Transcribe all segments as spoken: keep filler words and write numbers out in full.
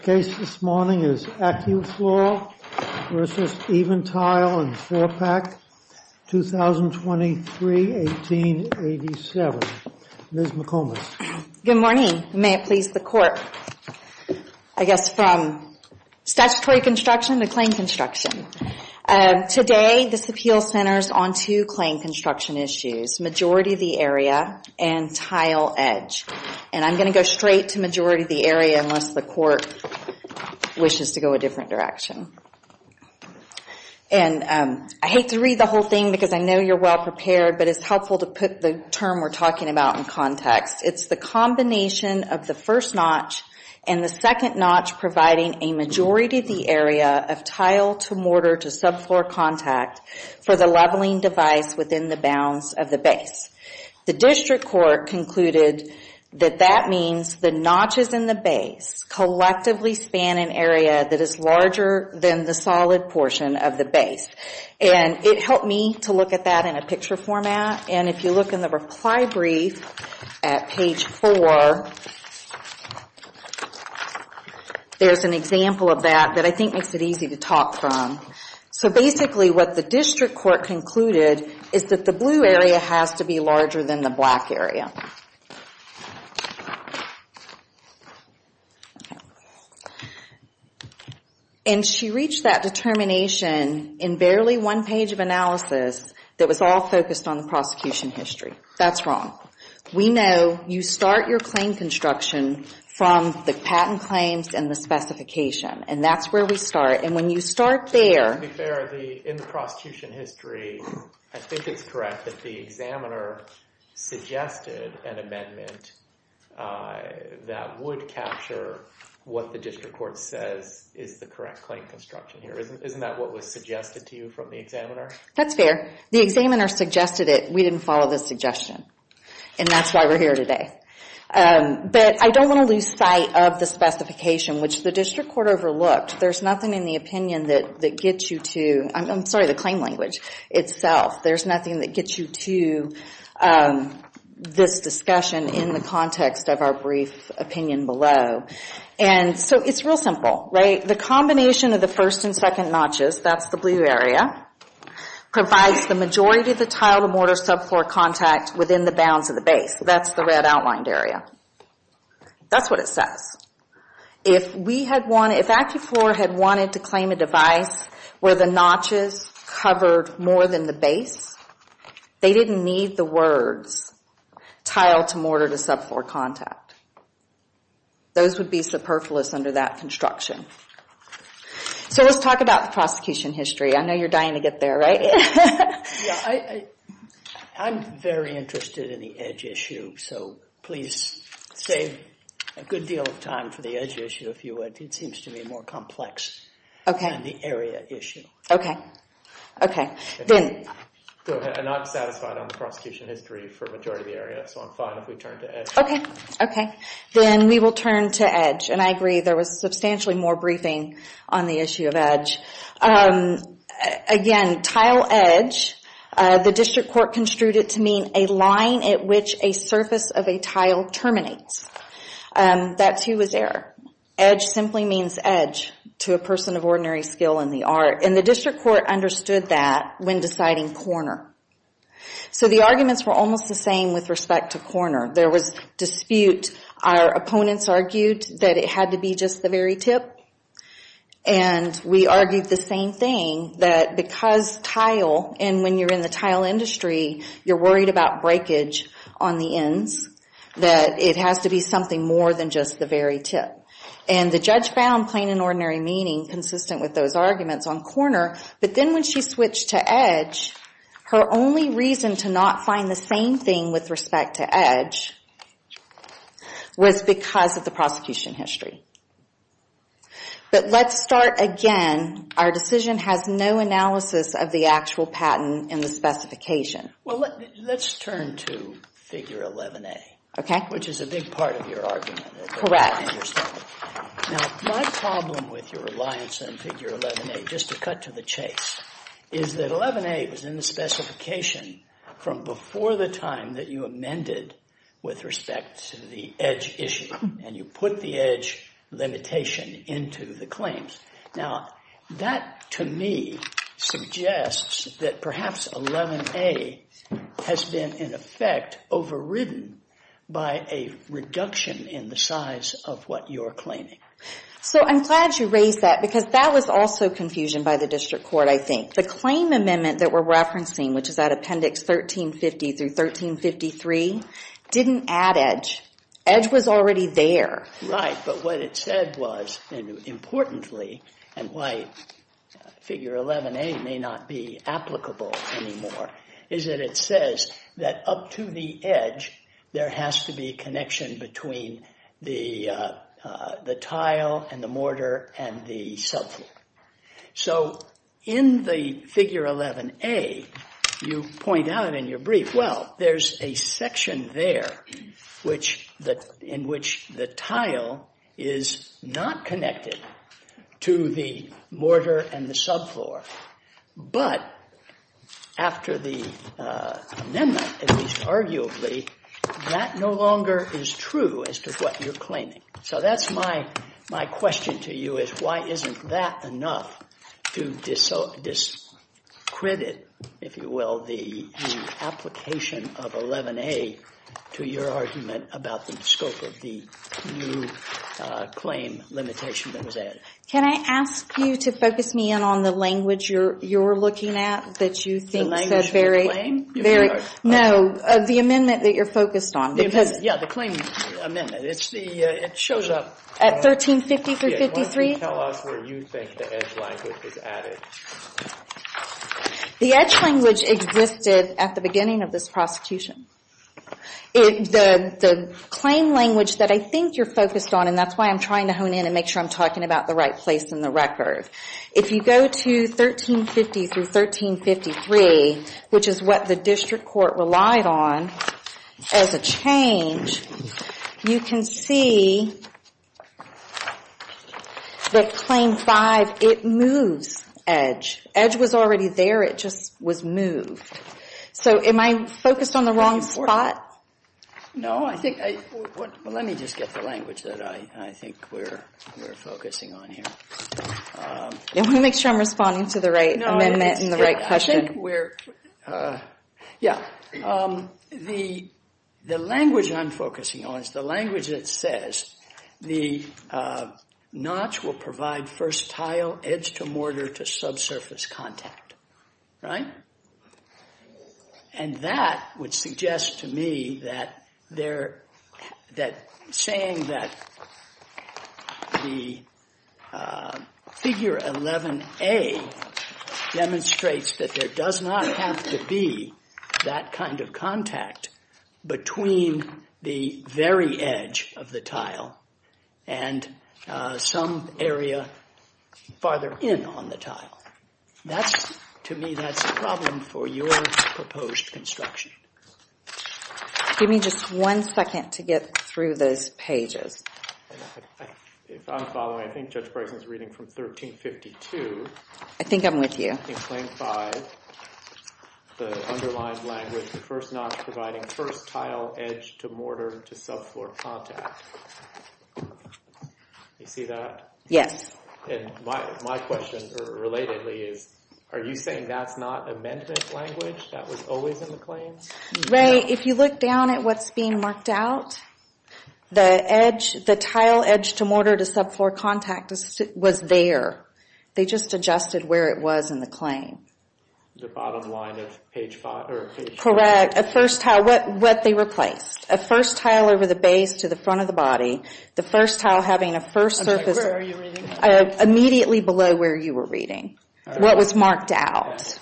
Case this morning is Acufloor versus Eventile and four-pack, twenty twenty-three eighteen eighty-seven. Miz McComas. Good morning. May it please the Court. I guess from statutory construction to claim construction. Uh, today, this appeal centers on two claim construction issues, majority of the area and tile edge. And I'm going to go straight to majority of the area unless the Court wishes to go a different direction. And um, I hate to read the whole thing because I know you're well prepared, but it's helpful to put the term we're talking about in context. It's the combination of the first notch and the second notch providing a majority of the area of tile to mortar to subfloor contact for the leveling device within the bounds of the base. The district court concluded that that means the notches in the base collectively span an area that is larger than the solid portion of the base. And it helped me to look at that in a picture format. And if you look in the reply brief at page four, there's an example of that that I think makes it easy to talk from. So basically what the district court concluded is that the blue area has to be larger than the black area. And she reached that determination in barely one page of analysis that was all focused on the prosecution history. That's wrong. We know you start your claim construction from the patent claims and the specification, and that's where we start. And when you start there... To be fair, the, in the prosecution history, I think it's correct that the examiner suggested an amendment uh, that would capture what the district court says is the correct claim construction here. Isn't, isn't that what was suggested to you from the examiner? That's fair. The examiner suggested it. We didn't follow the suggestion. And that's why we're here today. Um, but I don't want to lose sight of the specification, which the district court overlooked. There's nothing in the opinion that, that gets you to, I'm, I'm sorry, the claim language itself. There's nothing that gets you to um, this discussion in the context of our brief opinion below. And so it's real simple, right? The combination of the first and second notches, that's the blue area, provides the majority of the tile to mortar subfloor contact within the bounds of the base. That's the red outlined area. That's what it says. If we had wanted, if Acufloor had wanted to claim a device where the notches covered more than the base, they didn't need the words tile to mortar to subfloor contact. Those would be superfluous under that construction. So let's talk about the prosecution history. I know you're dying to get there, right? yeah, I, I, I'm very interested in the edge issue, so please save a good deal of time for the edge issue, if you would. It seems to me more complex okay. than the area issue. Okay. Okay. Then... Go ahead. I'm not satisfied on the prosecution history for majority of the area, so I'm fine if we turn to edge. Okay. Okay. Then we will turn to edge. And I agree there was substantially more briefing on the issue of edge. Um, again, tile edge, uh, the district court construed it to mean a line at which a surface of a tile terminates. Um, that too was error. Edge simply means edge to a person of ordinary skill in the art. And the district court understood that when deciding corner. So the arguments were almost the same with respect to corner. There was dispute. Our opponents argued that it had to be just the very tip. And we argued the same thing, that because tile, and when you're in the tile industry, you're worried about breakage on the ends, that it has to be something more than just the very tip. And the judge found plain and ordinary meaning consistent with those arguments on corner, but then when she switched to edge, her only reason to not find the same thing with respect to edge was because of the prosecution history. But let's start again. Our decision has no analysis of the actual patent and the specification. Well, let, let's turn to figure eleven A. Okay. Which is a big part of your argument. Correct. I understand. Now, my problem with your reliance on figure eleven A, just to cut to the chase, is that eleven A was in the specification from before the time that you amended with respect to the edge issue. And you put the edge limitation into the claims. Now, that to me suggests that perhaps eleven A has been in effect overridden by a reduction in the size of what you're claiming. So I'm glad you raised that, because that was also confusion by the district court, I think. The claim amendment that we're referencing, which is at Appendix thirteen fifty through thirteen fifty-three, didn't add EDGE. EDGE was already there. Right, but what it said was, and importantly, and why Figure eleven A may not be applicable anymore, is that it says that up to the edge, there has to be connection between the uh, uh, the tile and the mortar and the subfloor. So in the Figure eleven A, you point out in your brief, well, there's a section there which the, in which the tile is not connected to the mortar and the subfloor. But after the uh, amendment, at least arguably, that no longer is true as to what you're claiming. So that's my my question to you, is why isn't that enough to dis- discredit, if you will, the, the application of eleven A to your argument about the scope of the new uh, claim limitation that was added? Can I ask you to focus me in on the language you're you're looking at that you think the language said very, of the claim? You very mean, or, no, uh, the amendment that you're focused on, the because amendment, yeah, the claim amendment. It's the uh, it shows up at thirteen fifty through Yeah, why don't fifty-three. you tell us where you think the EDGE language was added? The EDGE language existed at the beginning of this prosecution. It, the, the claim language that I think you're focused on, and that's why I'm trying to hone in and make sure I'm talking about the right place in the record. If you go to thirteen fifty through thirteen fifty-three, which is what the district court relied on as a change, you can see that claim five, it moves EDGE. EDGE was already there, it just was moved. So am I focused on the wrong spot? No, I think I, what, well, let me just get the language that I, I think we're we're focusing on here. Um, I want to make sure I'm responding to the right no, amendment and the it, right I question. think we're, uh, yeah, um, the the language I'm focusing on is the language that says the uh, notch will provide first tile edge to mortar to subsurface contact, right? And that would suggest to me that there, that saying that the uh, Figure eleven A demonstrates that there does not have to be that kind of contact between the very edge of the tile and uh, some area farther in on the tile. That's, to me, that's the problem for your proposed construction. Give me just one second to get through those pages. I, I, if I'm following, I think Judge Bryson's reading from thirteen fifty-two. I think I'm with you. In Claim five, the underlined language, the first notch providing first tile edge to mortar to subfloor contact. You see that? Yes. And my my question, or relatedly, is, are you saying that's not amendment language? That was always in the claims? Ray, no. If you look down at what's being marked out, the edge, the tile edge to mortar to subfloor contact was there. They just adjusted where it was in the claim. The bottom line of page five, or page correct. A first tile, what, what they replaced. A first tile over the base to the front of the body. The first tile having a first I'm surface. Sorry, where are you reading? Uh, immediately below where you were reading. Right. What was marked out.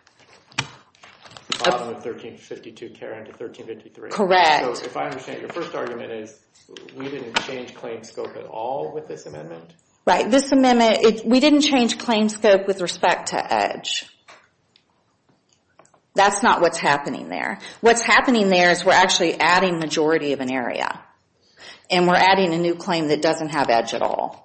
The bottom of thirteen fifty-two, Karen, to thirteen fifty-three. Correct. So if I understand, your first argument is we didn't change claim scope at all with this amendment? Right. This amendment, it, we didn't change claim scope with respect to edge. That's not what's happening there. What's happening there is we're actually adding majority of an area. And we're adding a new claim that doesn't have edge at all.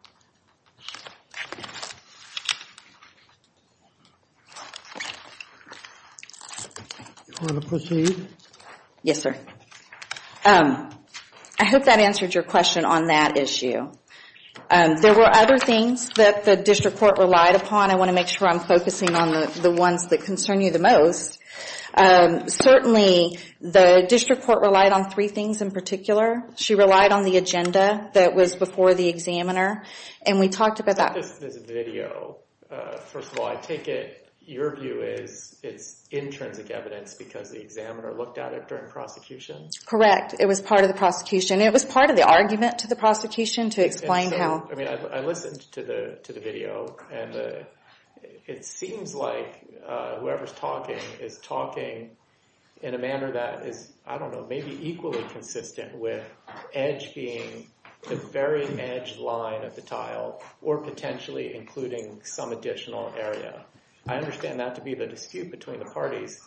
Want to proceed? Yes, sir. Um, I hope that answered your question on that issue. Um, there were other things that the district court relied upon. I want to make sure I'm focusing on the, the ones that concern you the most. Um, certainly, the district court relied on three things in particular. She relied on the agenda that was before the examiner, and we talked about that. This, this video, uh, first of all, I take it your view is it's intrinsic evidence because the examiner looked at it during prosecution? Correct. It was part of the prosecution. It was part of the argument to the prosecution to explain so, how. I mean, I, I listened to the to the video, and uh, it seems like uh, whoever's talking is talking in a manner that is, I don't know, maybe equally consistent with edge being the very edge line of the tile, or potentially including some additional area. I understand that to be the dispute between the parties,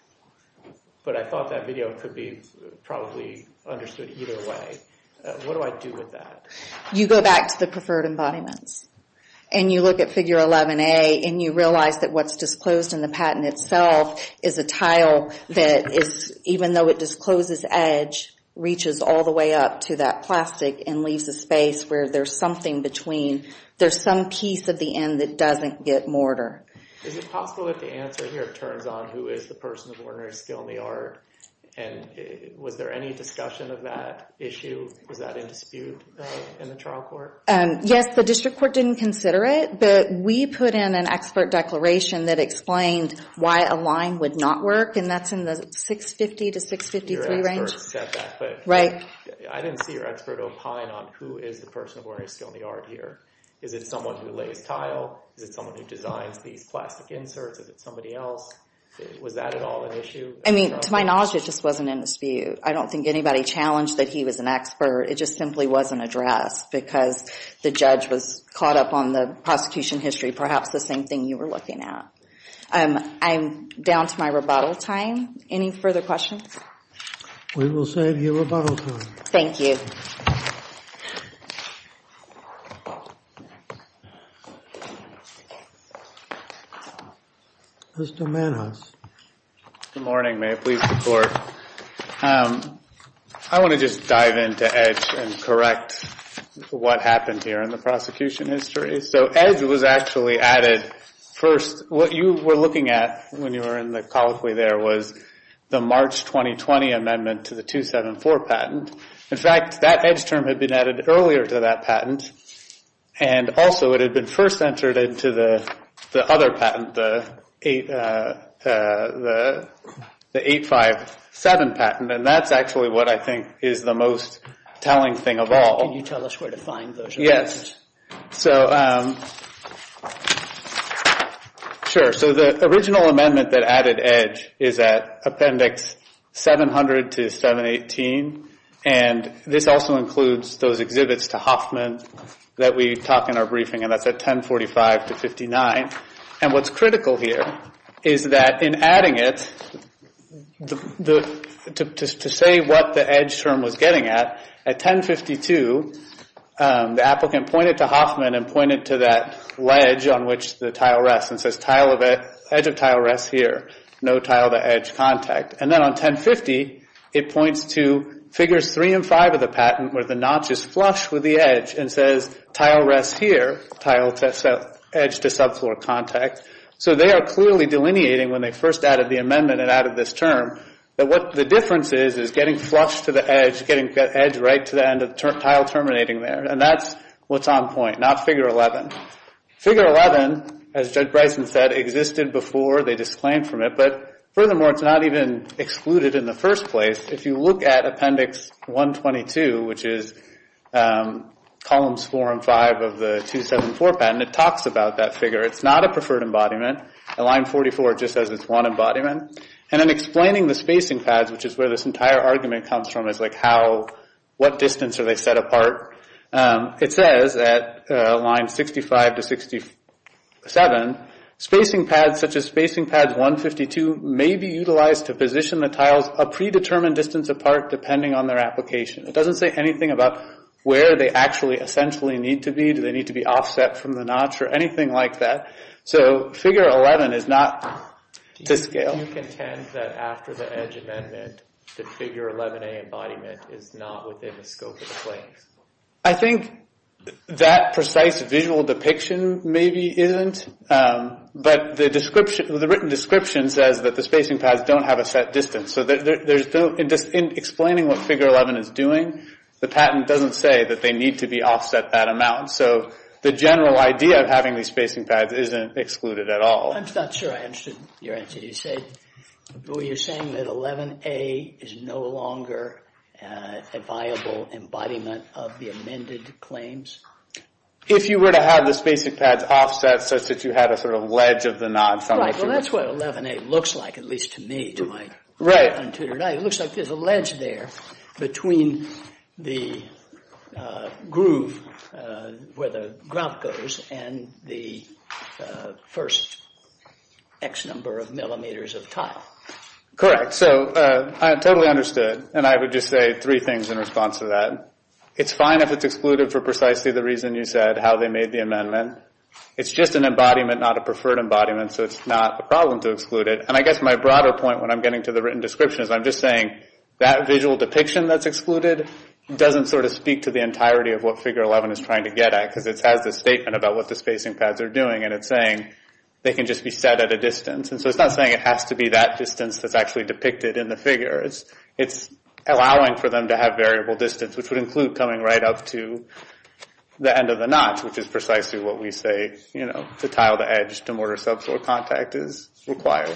but I thought that video could be probably understood either way. Uh, what do I do with that? You go back to the preferred embodiments, and you look at figure eleven A, and you realize that what's disclosed in the patent itself is a tile that is, even though it discloses edge, reaches all the way up to that plastic and leaves a space where there's something between, there's some piece of the end that doesn't get mortar. Is it possible that the answer here turns on who is the person of ordinary skill in the art? And was there any discussion of that issue? Was that in dispute uh, in the trial court? Um, yes, the district court didn't consider it, but we put in an expert declaration that explained why a line would not work, and that's in the six fifty to six fifty-three your range. Your expert said that, but right. I didn't see your expert opine on who is the person of ordinary skill in the art here. Is it someone who lays tile? Is it someone who designs these plastic inserts? Is it somebody else? Was that at all an issue? I mean, to my knowledge, it just wasn't in dispute. I don't think anybody challenged that he was an expert. It just simply wasn't addressed because the judge was caught up on the prosecution history, perhaps the same thing you were looking at. Um, I'm down to my rebuttal time. Any further questions? We will save you rebuttal time. Thank you. Mister Manhus. Good morning. May it please the Court. Um, I want to just dive into Edge and correct what happened here in the prosecution history. So Edge was actually added first. What you were looking at when you were in the colloquy there was the March twenty twenty amendment to the two seventy-four patent. In fact, that Edge term had been added earlier to that patent, and also it had been first entered into the the other patent, the eight uh, uh, the the eight five seven patent, and that's actually what I think is the most telling thing of all. Can you tell us where to find those? Yes. So, um, sure. So the original amendment that added Edge is at Appendix seven hundred to seven eighteen, and this also includes those exhibits to Hoffman that we talk in our briefing, and that's at ten forty-five to fifty-nine. And what's critical here is that in adding it, the, the, to, to, to say what the Edge term was getting at, at ten fifty-two, um, the applicant pointed to Hoffman and pointed to that ledge on which the tile rests and says tile of ed- edge of tile rests here, no tile to edge contact. And then on ten fifty, it points to figures three and five of the patent where the notch is flush with the edge and says tile rests here, tile to edge to subfloor contact. So they are clearly delineating when they first added the amendment and added this term that what the difference is is getting flush to the edge, getting that edge right to the end of the ter- tile terminating there. And that's what's on point, not figure eleven. Figure eleven, as Judge Bryson said, existed before they disclaimed from it, but furthermore, it's not even excluded in the first place. If you look at Appendix one twenty-two, which is um, columns four and five of the two seventy-four patent, it talks about that figure. It's not a preferred embodiment. At line forty-four, it just says it's one embodiment. And in explaining the spacing pads, which is where this entire argument comes from, is like how, what distance are they set apart? Um, it says at uh, line sixty-five to sixty-seven, spacing pads such as spacing pads one fifty-two may be utilized to position the tiles a predetermined distance apart depending on their application. It doesn't say anything about where they actually essentially need to be. Do they need to be offset from the notch or anything like that? So figure eleven is not do to you, scale. Do you contend that after the Edge amendment, the figure eleven A embodiment is not within the scope of the claims? I think That precise visual depiction maybe isn't, um, but the description, the written description says that the spacing pads don't have a set distance. So there, there, there's no, in, just in explaining what figure eleven is doing, the patent doesn't say that they need to be offset that amount. So the general idea of having these spacing pads isn't excluded at all. I'm not sure I understood your answer. You said, were you saying that eleven A is no longer Uh, a viable embodiment of the amended claims? If you were to have the spacing pads offset such that you had a sort of ledge of the nod from Right, the well that's what eleven A looks like, at least to me, to my right. untutored eye. It looks like there's a ledge there between the uh, groove uh, where the grout goes and the uh, first X number of millimeters of tile. Correct. So uh, I totally understood, and I would just say three things in response to that. It's fine if it's excluded for precisely the reason you said, how they made the amendment. It's just an embodiment, not a preferred embodiment, so it's not a problem to exclude it. And I guess my broader point when I'm getting to the written description is I'm just saying that visual depiction that's excluded doesn't sort of speak to the entirety of what Figure eleven is trying to get at, because it has this statement about what the spacing pads are doing, and it's saying they can just be set at a distance. And so it's not saying it has to be that distance that's actually depicted in the figure. It's it's allowing for them to have variable distance, which would include coming right up to the end of the notch, which is precisely what we say, you know, to tile the edge to mortar subfloor contact is required.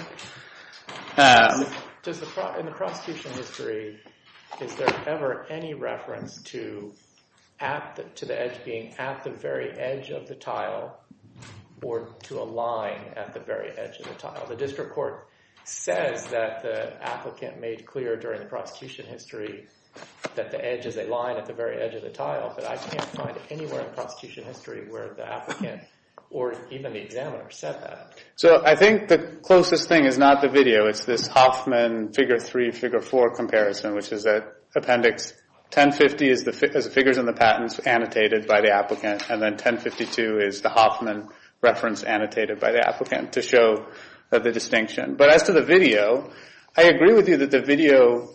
Um, Does the pro- in the prosecution history, is there ever any reference to at the, to the edge being at the very edge of the tile, or to a line at the very edge of the tile? The district court says that the applicant made clear during the prosecution history that the edge is a line at the very edge of the tile, but I can't find anywhere in the prosecution history where the applicant or even the examiner said that. So I think the closest thing is not the video. It's this Hoffman figure three, figure four comparison, which is that appendix ten fifty is the, fi- is the figures in the patents annotated by the applicant, and then ten fifty-two is the Hoffman reference annotated by the applicant to show uh, the distinction. But as to the video, I agree with you that the video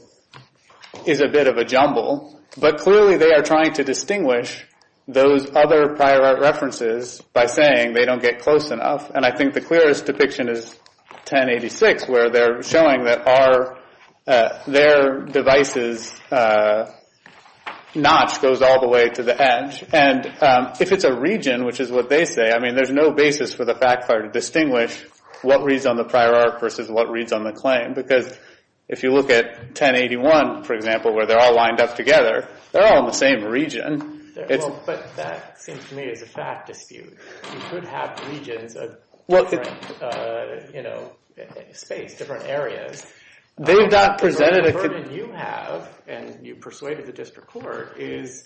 is a bit of a jumble, but clearly they are trying to distinguish those other prior art references by saying they don't get close enough. And I think the clearest depiction is ten eighty-six, where they're showing that our uh, their devices uh notch goes all the way to the edge. And um, if it's a region, which is what they say, I mean, there's no basis for the fact finder to distinguish what reads on the prior art versus what reads on the claim. Because if you look at ten eighty-one, for example, where they're all lined up together, they're all in the same region. It's, well, but that seems to me is a fact dispute. You could have regions of well, different, it, uh, you know, space, different areas. They've not um, presented the a... burden you have, and you persuaded the district court, is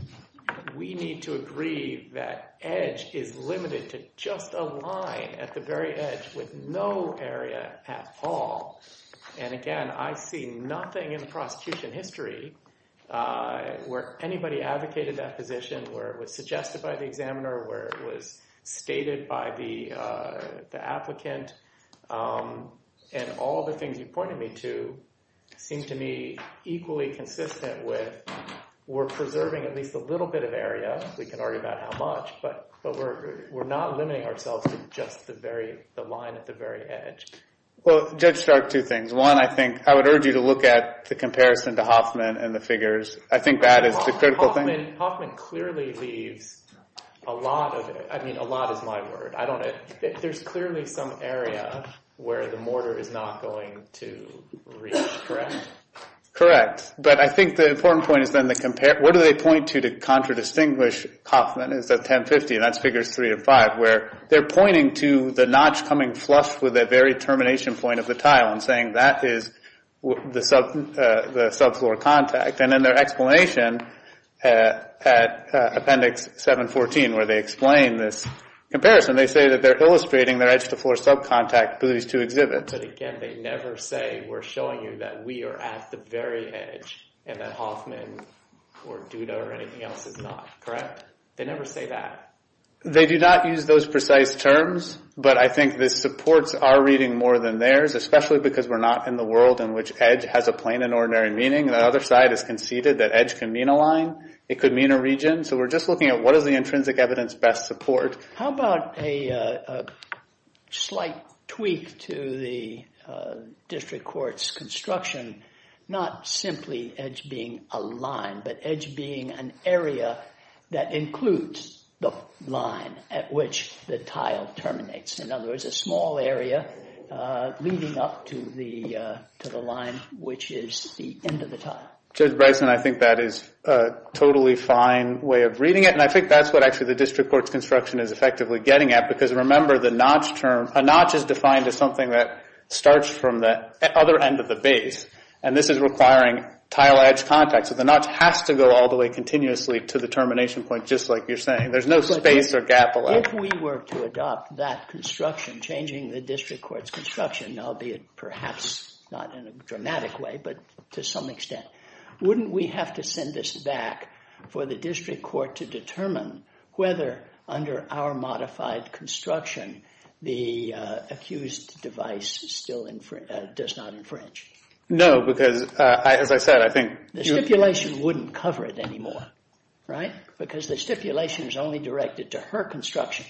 we need to agree that edge is limited to just a line at the very edge with no area at all. And again, I see nothing in the prosecution history uh, where anybody advocated that position, where it was suggested by the examiner, where it was stated by the uh, the applicant. Um, And all the things you pointed me to seem to me equally consistent with we're preserving at least a little bit of area. We can argue about how much, but but we're we're not limiting ourselves to just the very the line at the very edge. Well, Judge Stark, two things. One, I think I would urge you to look at the comparison to Hoffman and the figures. I think that is the critical Hoffman, thing. Hoffman clearly leaves a lot of it. I mean, a lot is my word. I don't. There's clearly some area where the mortar is not going to reach, correct? Correct. But I think the important point is then the compare, what do they point to to contradistinguish Hoffman is that ten fifty, and that's figures three and five, where they're pointing to the notch coming flush with the very termination point of the tile and saying that is the sub, uh, the subfloor contact. And in their explanation uh, at uh, appendix seven fourteen, where they explain this comparison, they say that they're illustrating their edge-to-floor subcontact with these two exhibits. But again, they never say we're showing you that we are at the very edge and that Hoffman or Duda or anything else is not, correct? They never say that. They do not use those precise terms, but I think this supports our reading more than theirs, especially because we're not in the world in which edge has a plain and ordinary meaning. The other side has conceded that edge can mean a line. It could mean a region. So we're just looking at what does the intrinsic evidence best support. How about a, uh, a slight tweak to the uh, district court's construction, not simply edge being a line, but edge being an area that includes the line at which the tile terminates. In other words, a small area uh, leading up to the uh, to the line, which is the end of the tile. Judge Bryson, I think that is a totally fine way of reading it, and I think that's what actually the district court's construction is effectively getting at, because remember the notch term, a notch is defined as something that starts from the other end of the base, and this is requiring tile edge contact. So the notch has to go all the way continuously to the termination point, just like you're saying. There's no space or gap allowed. If we were to adopt that construction, changing the district court's construction, albeit perhaps not in a dramatic way, but to some extent, wouldn't we have to send this back for the district court to determine whether, under our modified construction, the uh, accused device still infri- uh, does not infringe? No, because uh, I, as I said, I think the stipulation wouldn't cover it anymore, right? Because the stipulation is only directed to her construction.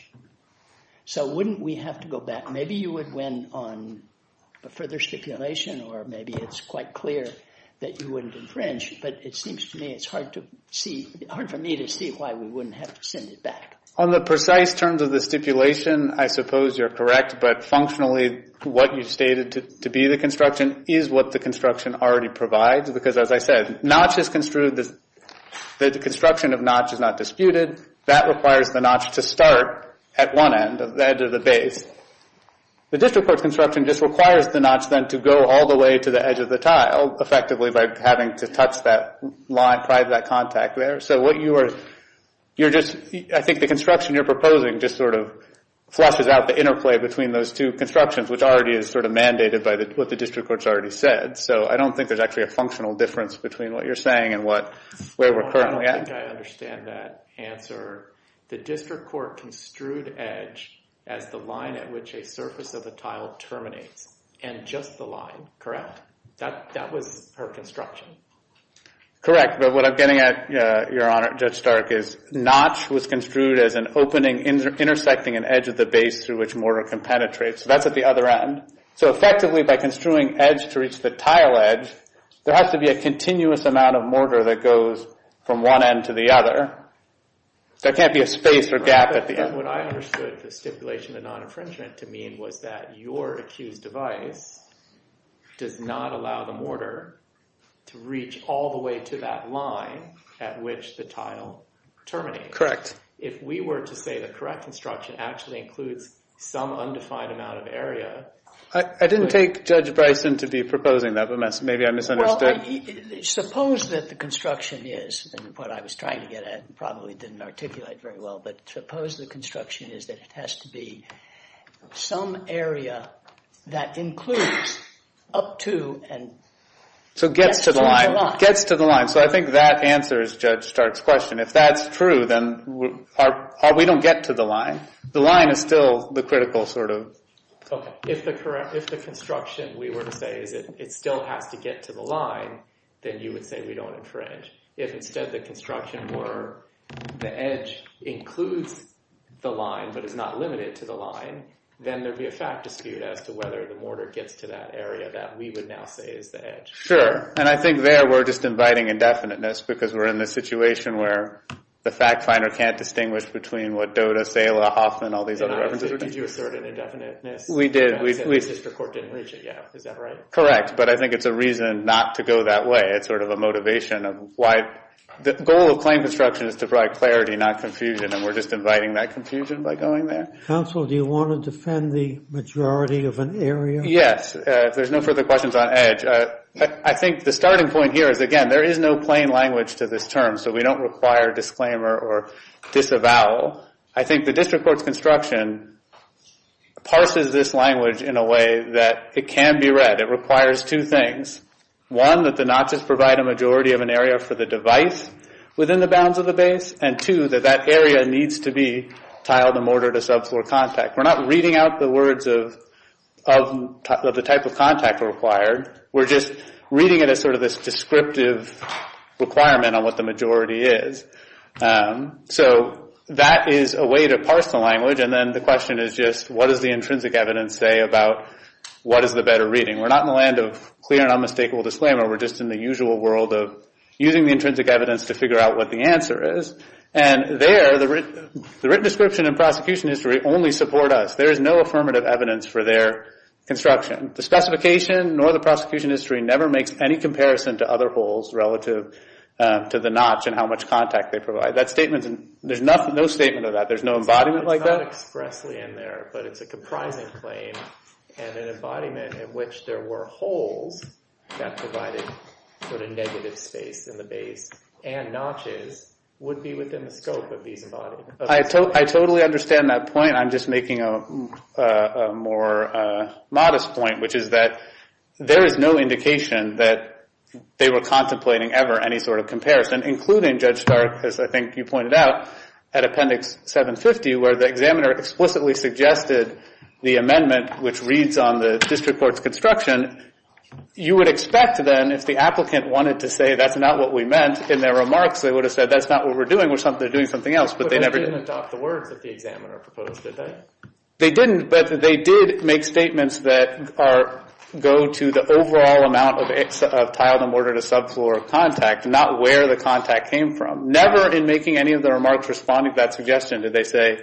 So wouldn't we have to go back? Maybe you would win on a further stipulation, or maybe it's quite clear that you wouldn't infringe. But it seems to me it's hard to see, hard for me to see why we wouldn't have to send it back. On the precise terms of the stipulation, I suppose you're correct, but functionally what you stated to, to be the construction is what the construction already provides, because as I said, notch is construed, the, the construction of notch is not disputed. That requires the notch to start at one end, of the edge of the base. The district court's construction just requires the notch then to go all the way to the edge of the tile, effectively by having to touch that line, prior to that contact there. So what you are You're just, I think the construction you're proposing just sort of flushes out the interplay between those two constructions, which already is sort of mandated by the, what the district court's already said. So I don't think there's actually a functional difference between what you're saying and what, where we're currently at. I don't think I understand that answer. The district court construed edge as the line at which a surface of the tile terminates, and just the line, correct? That, that was her construction. Correct, but what I'm getting at, uh, Your Honor, Judge Stark, is notch was construed as an opening inter- intersecting an edge of the base through which mortar can penetrate. So that's at the other end. So effectively, by construing edge to reach the tile edge, there has to be a continuous amount of mortar that goes from one end to the other. There can't be a space or gap right, at the but end. What I understood the stipulation of non-infringement to mean was that your accused device does not allow the mortar to reach all the way to that line at which the tile terminates. Correct. If we were to say the correct construction actually includes some undefined amount of area. I, I didn't take Judge Bryson to be proposing that, but maybe I misunderstood. Well, I, suppose that the construction is, and what I was trying to get at and probably didn't articulate very well, but suppose the construction is that it has to be some area that includes up to and So gets, gets to the line. the line. Gets to the line. So I think that answers Judge Stark's question. If that's true, then our, our, we don't get to the line. The line is still the critical sort of. Okay. If the correct, if the construction we were to say is it, it still has to get to the line, then you would say we don't infringe. If instead the construction were the edge includes the line but is not limited to the line, then there'd be a fact dispute as to whether the mortar gets to that area that we would now say is the edge. Sure. And I think there we're just inviting indefiniteness because we're in this situation where the fact finder can't distinguish between what Doda, Sela, Hoffman, all these and other I, references are. Did you assert an indefiniteness? We did. We, we, we, the district court didn't reach it yet. Is that right? Correct. But I think it's a reason not to go that way. It's sort of a motivation of why. The goal of claim construction is to provide clarity, not confusion, and we're just inviting that confusion by going there. Counsel, do you want to defend the majority of an area? Yes. Uh, if there's no further questions on edge, uh, I, I think the starting point here is, again, there is no plain language to this term, so we don't require disclaimer or disavowal. I think the district court's construction parses this language in a way that it can be read. It requires two things. One, that the notches provide a majority of an area for the device within the bounds of the base, and two, that that area needs to be tile to mortar to subfloor contact. We're not reading out the words of, of, of the type of contact required. We're just reading it as sort of this descriptive requirement on what the majority is. Um, so that is a way to parse the language, and then the question is just, what does the intrinsic evidence say about what is the better reading? We're not in the land of clear and unmistakable disclaimer. We're just in the usual world of using the intrinsic evidence to figure out what the answer is. And there, the, writ- the written description and prosecution history only support us. There is no affirmative evidence for their construction. The specification nor the prosecution history never makes any comparison to other holes relative uh, to the notch and how much contact they provide. That statement, there's nothing, no statement of that. There's no embodiment it's like not that. Expressly in there, but it's a comprising claim and an embodiment in which there were holes that provided sort of negative space in the base, and notches would be within the scope of these embodiments. I, to- I totally understand that point. I'm just making a, a, a more uh, modest point, which is that there is no indication that they were contemplating ever any sort of comparison, including, Judge Stark, as I think you pointed out, at Appendix seven fifty, where the examiner explicitly suggested the amendment which reads on the district court's construction. You would expect then, if the applicant wanted to say that's not what we meant, in their remarks they would have said that's not what we're doing, we're, some, they're doing something else, but, but they, they never didn't did. adopt the words that the examiner proposed, did they? They didn't, but they did make statements that are go to the overall amount of, of tile to mortar to subfloor contact, not where the contact came from. Never in making any of the remarks responding to that suggestion did they say,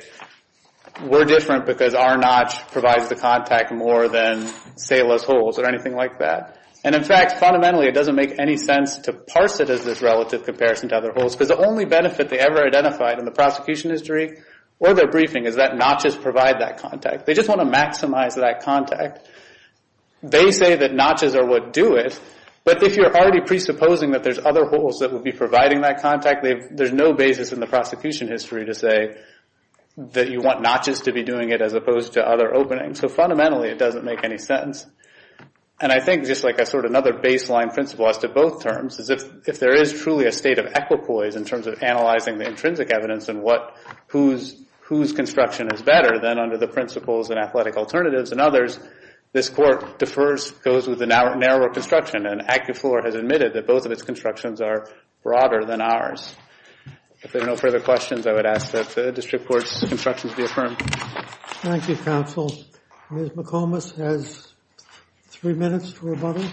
we're different because our notch provides the contact more than Sayla's holes or anything like that. And in fact, fundamentally, it doesn't make any sense to parse it as this relative comparison to other holes, because the only benefit they ever identified in the prosecution history or their briefing is that notches provide that contact. They just want to maximize that contact. They say that notches are what do it, but if you're already presupposing that there's other holes that would be providing that contact, there's no basis in the prosecution history to say that you want notches to be doing it as opposed to other openings. So fundamentally, it doesn't make any sense. And I think just like a sort of another baseline principle as to both terms is if, if there is truly a state of equipoise in terms of analyzing the intrinsic evidence and what, whose, whose construction is better, then under the principles and athletic alternatives and others, this court defers, goes with the narrow, narrower construction, and Acufloor has admitted that both of its constructions are broader than ours. If there are no further questions, I would ask that the district court's constructions be affirmed. Thank you, counsel. Miz McComas has three minutes to rebuttal.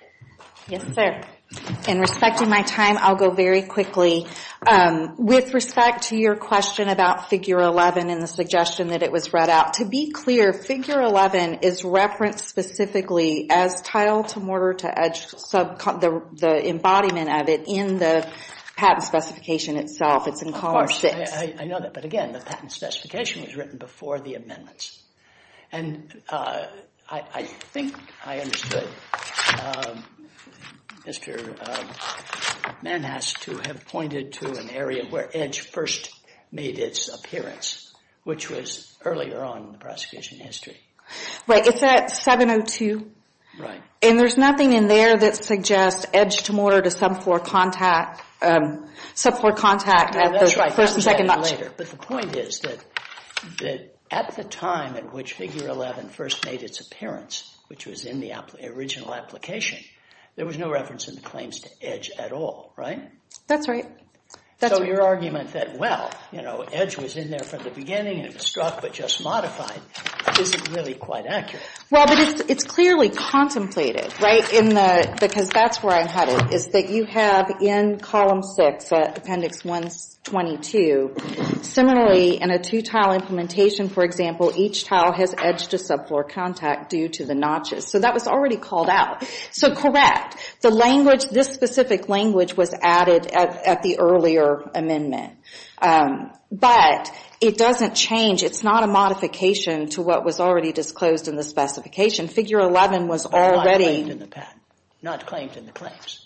Yes, sir. In respecting my time, I'll go very quickly. Um, with respect to your question about Figure eleven and the suggestion that it was read out, to be clear, Figure eleven is referenced specifically as tile to mortar to edge, sub, the, the embodiment of it in the patent specification itself. It's in column of course, six. I, I know that, but again, the patent specification was written before the amendments. And uh, I, I think I understood um, Mister Um, Manhas to have pointed to an area where Edge first made its appearance, which was earlier on in the prosecution history. Right, it's at seven oh two. Right. And there's nothing in there that suggests edge to mortar to subfloor contact, um, subfloor contact No, at that's the right. first and That second was notch. added later. But the point is that that at the time at which Figure eleven first made its appearance, which was in the apl- original application, there was no reference in the claims to Edge at all, right? That's right. That's so right. your argument that, well, you know, Edge was in there from the beginning and it was struck but just modified isn't really quite accurate. Well, but it's it's clearly contemplated, right, in the, because that's where I'm headed, is that you have in column six, uh, appendix one twenty-two, similarly, in a two-tile implementation, for example, each tile has edge to subfloor contact due to the notches. So that was already called out. So correct. The language, this specific language was added at, at the earlier amendment. Um, but it doesn't change. It's not a modification to what was already disclosed in the specification. Figure eleven was But already... Not claimed in the patent. Not claimed in the claims.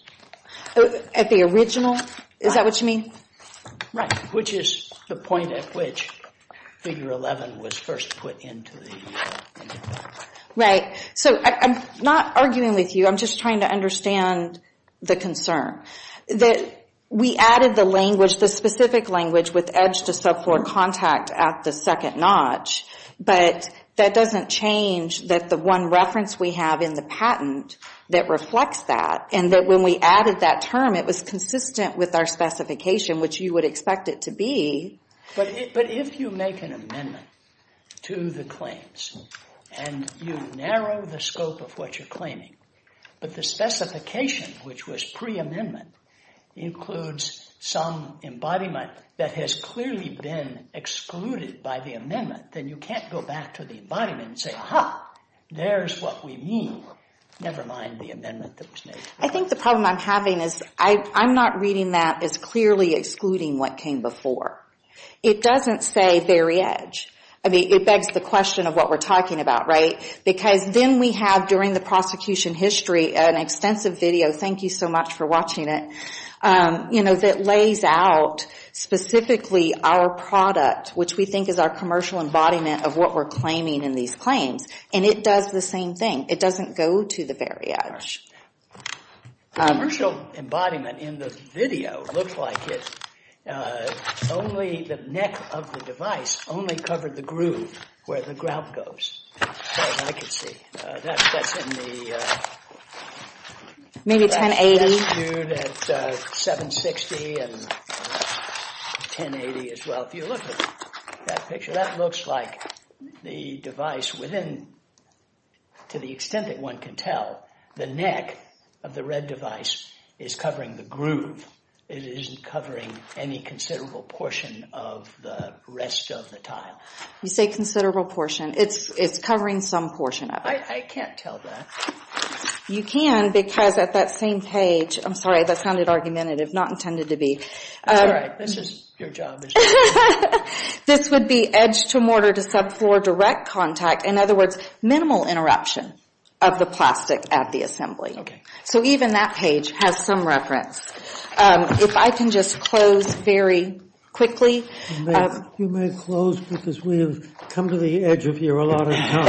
At the original? Is Right. that what you mean? Right. Which is the point at which Figure eleven was first put into the... Uh, into the Right. So I, I'm not arguing with you. I'm just trying to understand the concern. That we added the language, the specific language with edge to subfloor contact at the second notch, but that doesn't change that the one reference we have in the patent that reflects that, and that when we added that term, it was consistent with our specification, which you would expect it to be. But it, but if you make an amendment to the claims and you narrow the scope of what you're claiming, but the specification, which was pre-amendment, includes some embodiment that has clearly been excluded by the amendment, then you can't go back to the embodiment and say, aha, there's what we mean. Never mind the amendment that was made. I think the problem I'm having is I, I'm not reading that as clearly excluding what came before. It doesn't say very edge. I mean, it begs the question of what we're talking about, right? Because then we have, during the prosecution history, an extensive video, thank you so much for watching it, um, you know, that lays out specifically our product, which we think is our commercial embodiment of what we're claiming in these claims. And it does the same thing. It doesn't go to the very edge. The commercial embodiment in the video looks like it Uh, only the neck of the device only covered the groove where the grout goes, as far as I could see. Uh, that, that's in the uh, maybe ten eighty. That's viewed at uh, seven sixty and ten eighty as well. If you look at that picture, that looks like the device within, to the extent that one can tell, the neck of the red device is covering the groove. It isn't covering any considerable portion of the rest of the tile. You say considerable portion. It's it's covering some portion of it. I, I can't tell that. You can, because at that same page, I'm sorry, that sounded argumentative, not intended to be. That's um, all right. This is your job. Isn't it? This would be edge to mortar to subfloor direct contact. In other words, minimal interruption of the plastic at the assembly. Okay. So even that page has some reference. Um, if I can just close very quickly. You may, um, you may close because we have come to the edge of your allotted time.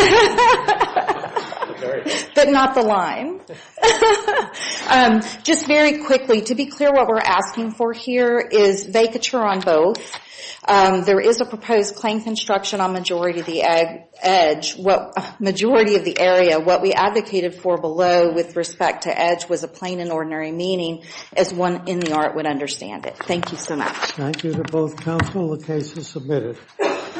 But not the line. um, just very quickly, to be clear, what we're asking for here is vacatur on both. Um, there is a proposed claim construction on majority of the ed- edge, what majority of the area. What we advocated for below with respect to edge was a plain and ordinary meaning as one in the art would understand it. Thank you so much. Thank you to both counsel. The case is submitted.